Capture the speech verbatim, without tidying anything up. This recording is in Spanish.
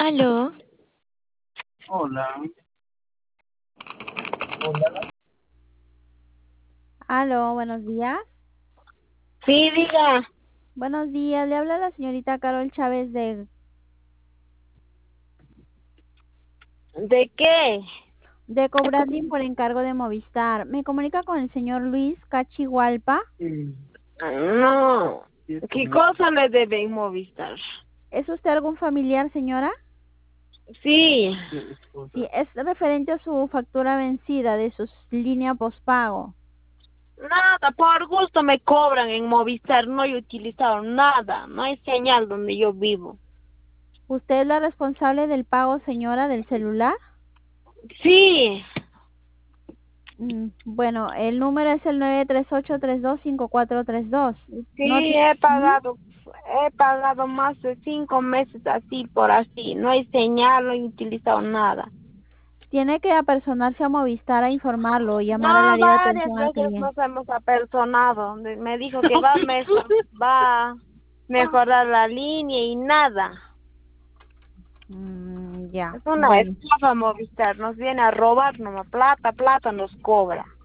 Aló. Hola. Hola. Aló, buenos días. Sí, diga. Buenos días, le habla la señorita Carol Chávez de, ¿De qué? de Cobranding por encargo de Movistar. ¿Me comunica con el señor Luis Cachihualpa? No. ¿Qué cosa le deben Movistar? ¿Es usted algún familiar, señora? Sí. Sí, es referente a su factura vencida de su línea postpago. Nada, por gusto me cobran en Movistar. No he utilizado nada. No hay señal donde yo vivo. ¿Usted es la responsable del pago, señora, del celular? Sí. Mm, bueno, el número es el nueve tres ocho tres dos cinco cuatro tres dos. No Sí, ti- he ¿Mm? pagado. He pagado más de cinco meses así por así. No hay señal, no he utilizado nada. Tiene que apersonarse a Movistar a informarlo y llamar al No, área de varias atención al veces cliente. nos hemos apersonado. Me dijo que va a mejor, va a mejorar la línea y nada. Mm, ya, Es una bueno. estafa Movistar. Nos viene a robar nomás. Plata, plata nos cobra.